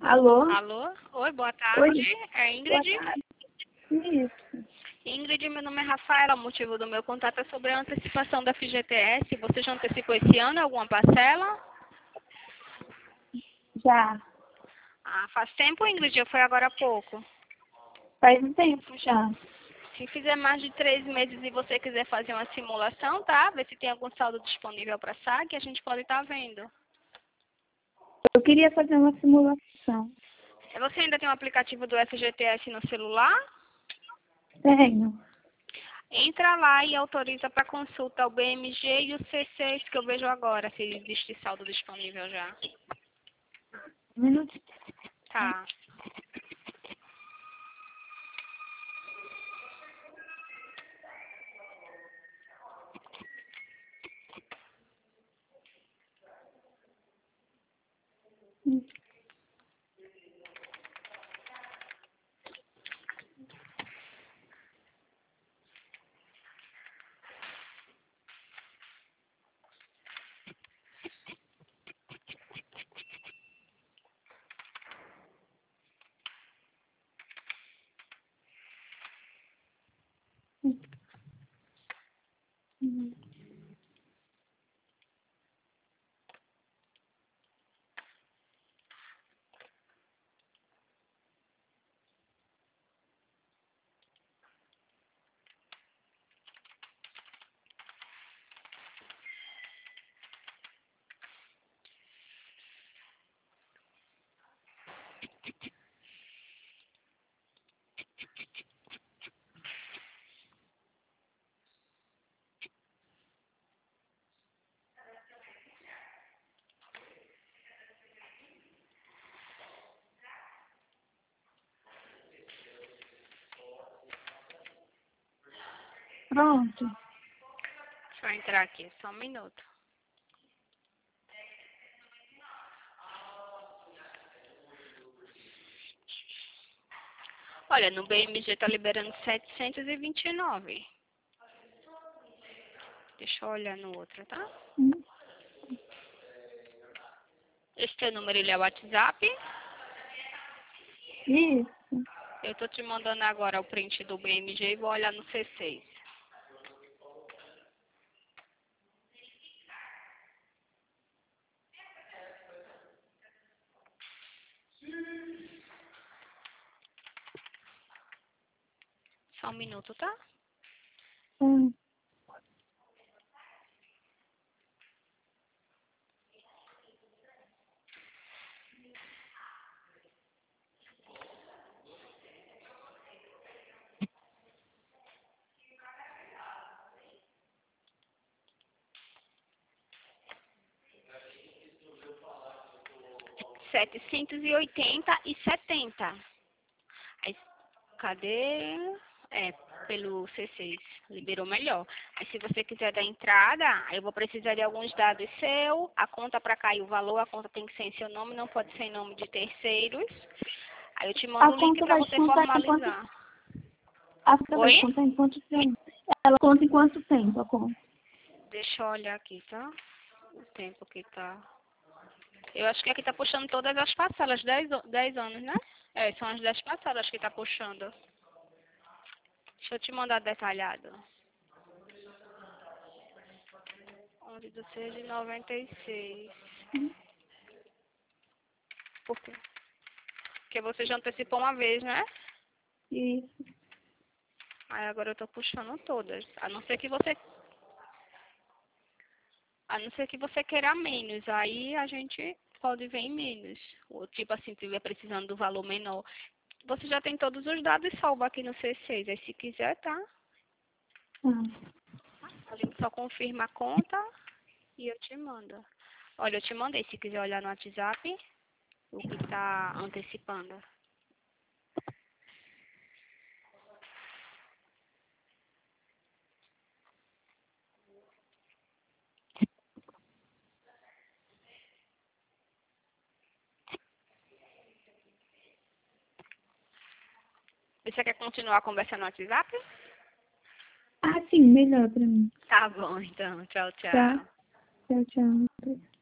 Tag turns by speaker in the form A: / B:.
A: Alô?
B: Alô? Oi, boa tarde.
A: Oi.
B: É Ingrid?
A: Boa tarde. Isso.
B: Ingrid, meu nome é Rafaela. O motivo do meu contato é sobre a antecipação da FGTS. Você já antecipou esse ano alguma parcela?
A: Já.
B: Ah, faz tempo, Ingrid, ou foi agora há pouco?
A: Faz um tempo já.
B: Se fizer mais de 3 meses e você quiser fazer uma simulação, tá? Ver se tem algum saldo disponível para saque, a gente pode estar vendo.
A: Eu queria fazer uma simulação.
B: Você ainda tem o aplicativo do FGTS no celular?
A: Tenho.
B: Entra lá e autoriza para consulta o BMG e o C6 que eu vejo agora, se existe saldo disponível já.
A: Um minuto.
B: Tá.
A: Pronto.
B: Deixa eu entrar aqui, só um minuto. Olha, no BMG tá liberando 729. Deixa eu olhar no outro, tá? Esse teu número, ele é o WhatsApp.
A: Isso.
B: Eu tô te mandando agora o print do BMG e vou olhar no C6. Só um minuto, tá?
A: Hum.
B: R$ 780,70. Aí, cadê? É, pelo C6. Liberou melhor. Aí, se você quiser dar entrada, aí eu vou precisar de alguns dados seu. A conta para cair o valor, a conta tem que ser em seu nome, não pode ser em nome de terceiros. Aí eu te mando
A: A
B: o link
A: conta
B: para
A: vai
B: você
A: descontar em quanto...
B: formalizar.
A: A conta vai
B: Oi?
A: descontar em quanto tempo? Ela conta em quanto tempo a conta?
B: Deixa eu olhar aqui, tá? O tempo que tá. Eu acho que aqui tá puxando todas as parcelas, 10 anos, né? É, são as 10 parcelas que tá puxando. Deixa eu te mandar detalhado. 11/6/96. Por quê? Porque você já antecipou uma vez, né?
A: Isso.
B: Aí agora eu tô puxando todas. A não ser que você queira menos. Aí a gente pode ver em menos. Ou tipo assim, se estiver precisando do valor menor. Você já tem todos os dados salvos aqui no C6. Aí se quiser, tá? A gente só confirma a conta e eu te mando. Olha, eu te mandei. Se quiser olhar no WhatsApp, o que tá antecipando. Você quer continuar conversando no WhatsApp?
A: Ah, sim, melhor pra mim.
B: Tá bom, então. Tchau,
A: Tá?
B: tchau.
A: Tchau, tchau.